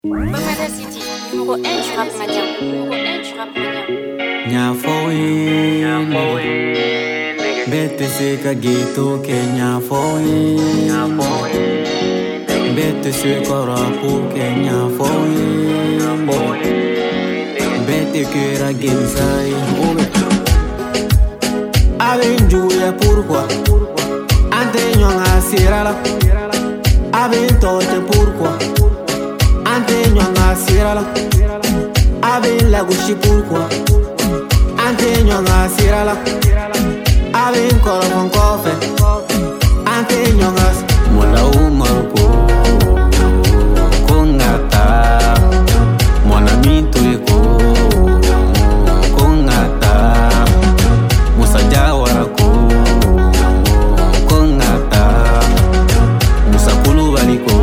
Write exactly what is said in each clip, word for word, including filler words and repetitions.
Bamada City, numéro un du rap malien. Numéro un du rap malien. Nyafoe, bete seka ghetto ke nyafoe, bete seka rapu ke nyafoe, bete kera gensai. Aben juya pourquoi? Ante nyonga sirala. Aben tote pourquoi? Ante nyonga sirala. Aben lagushi pourquoi? Ante nyonga sirala. Aben koro mon kofe. Ante nyonga mola umarko kongata mona mituiko kongata musaja warako kongata musakulu baliko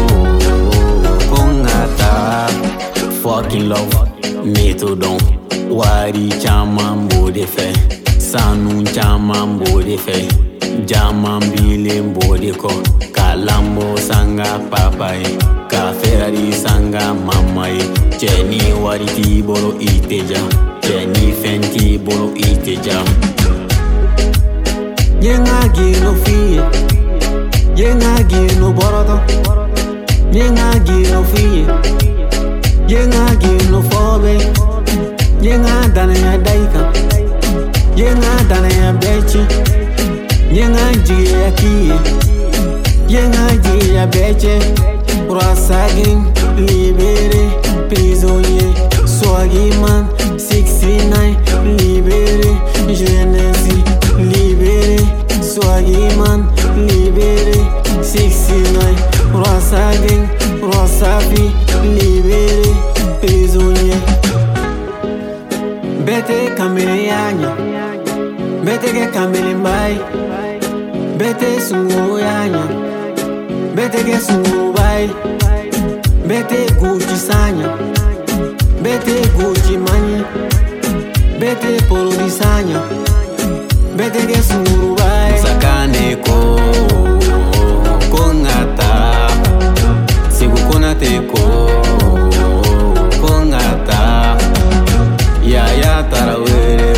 kongata fucking love metodon wari chaman bode fe sanu chaman bode fe jaman bilen bode ko kalambo sanga papai ka ferrari sanga mamai cheni wari ti bolo iteja cheni fenti bolo iteja yenga gino fie yenga gino boroto yenga gino fie yenga gino fobe yenga dana ya daika yenga dana ya bechi yenga jige ya kie yenga jige ya beche Rasagin libéré prisonnier Swagiman sixty-nine libéré Genesi libéré Swagiman libéré sixty-nine Rasagin Rasafi libéré prisonnier Bete kamele yanya Bete ke kamele mbai Bete sungu yanya Bete ke sungu bai Bete Gucci sanya Bete Gucci mani Bete polo di sanya Bete ke sungu bai Sakane ko Kongata Sigu konate ko Kongata Ya ya tarawere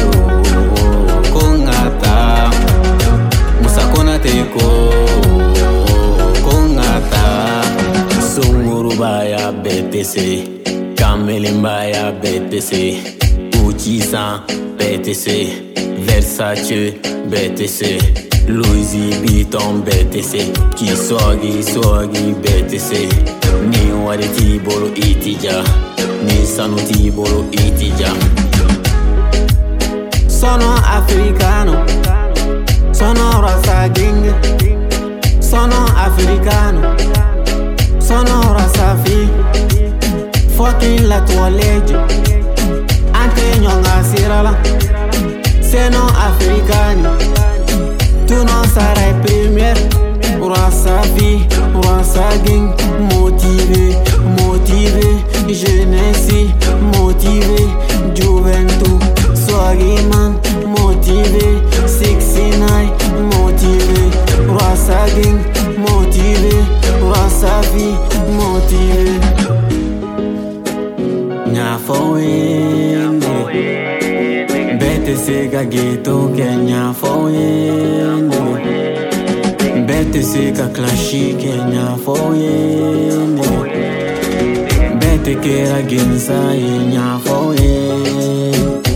Kongata Musakonate ko Kongata Sungurubaya B T C Kamelimbaya B T C Uchisan B T C Versace B T C Louis Vuitton B T C Kiswagi Swagi B T C Ni wari tibolo itija Ni sanu tibolo itija Sono africano Sono raza gang Sono africano Sono raza fi Fucking la tua legge Anche nyonga sirala Seno africani Tu non sarai premier Raza fi Raza gang Motivé Motivé Jeunesse Motivé Juventus Swagiman Motivé sixty-nine Motivé Raza gang Motivé Raza fi Motivé Nyafoende Bete seka ghetto ke nyafoende Bete seka clashi ke nyafoende Bete kera gensa ye nyafoende